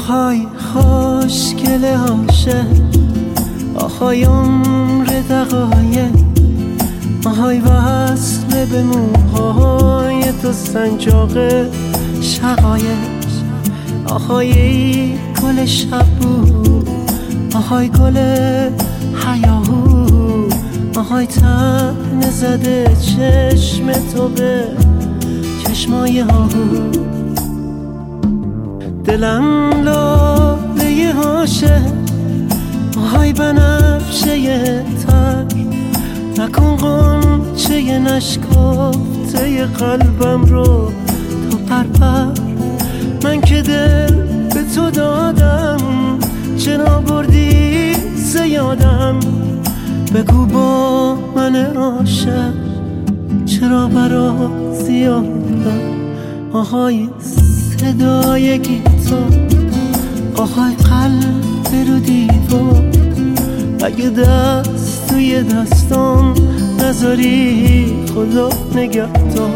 آهای خوشگل عاشق، آهای عمر دقایق، آهای وصل به موهای تو سنجاق شقایق، آهای گل شبو، آهای گل حیاهو، آهای طعنه زده چشم تو به چشمای آهو. دلم لاله عاشق، آهای بنفشه تر، نکن غنچه نشکافته قلبم رو تو پرپر. من که دل به تو دادم، چرا بردی زیادم؟ بگو با من عاشق چرا برات زیادم؟ آهای صدای گیتار، آهای قلب رو دیوار، اگه دست توی دستام نذاری خدا نگهدار.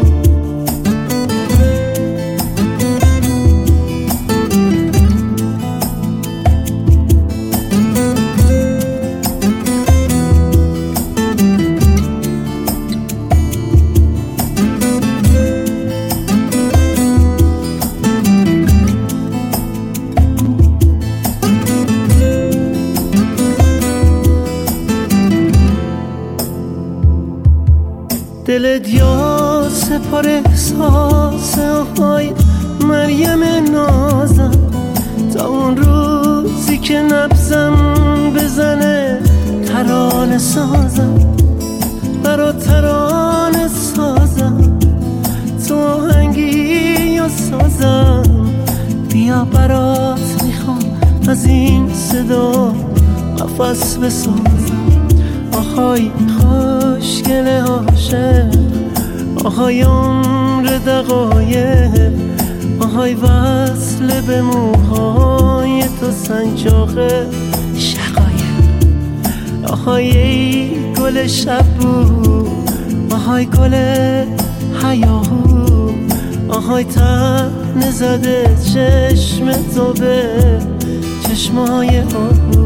دلت یا سپار احساس، آهای مریم نازم، تا اون روزی که نبزم بزنه ترانه سازم، برا ترانه سازم، تو آهنگی یا سازم، بیا برات میخوام از این صدا قفس بسازم. آهای خوشگل عاشق، آهای عمر دقایق، آهای وصل به موهای تو سنجاق شقایق، آهای گل شبو، آهای گل حیاهو، آهای طعنه زده چشم تو به چشمای آهو.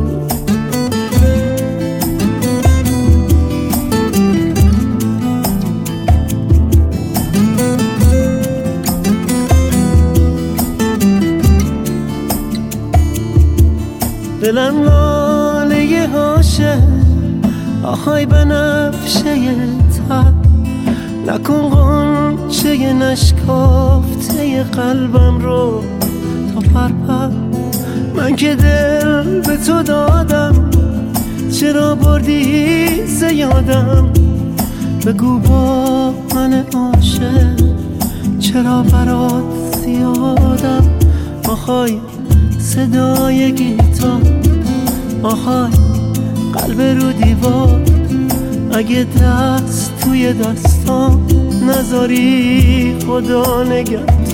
دلم لاله عاشق، آهای بنفشه تر، نکن غنچه نشکافته قلبم رو تا پرپر. من که دل به تو دادم، چرا بردی زیادم؟ بگو با من عاشق چرا برات زیادم؟ آهای صدای گیتار، آهای قلب رو دیوار، اگه دست توی دستام نذاری خدا نگهدار.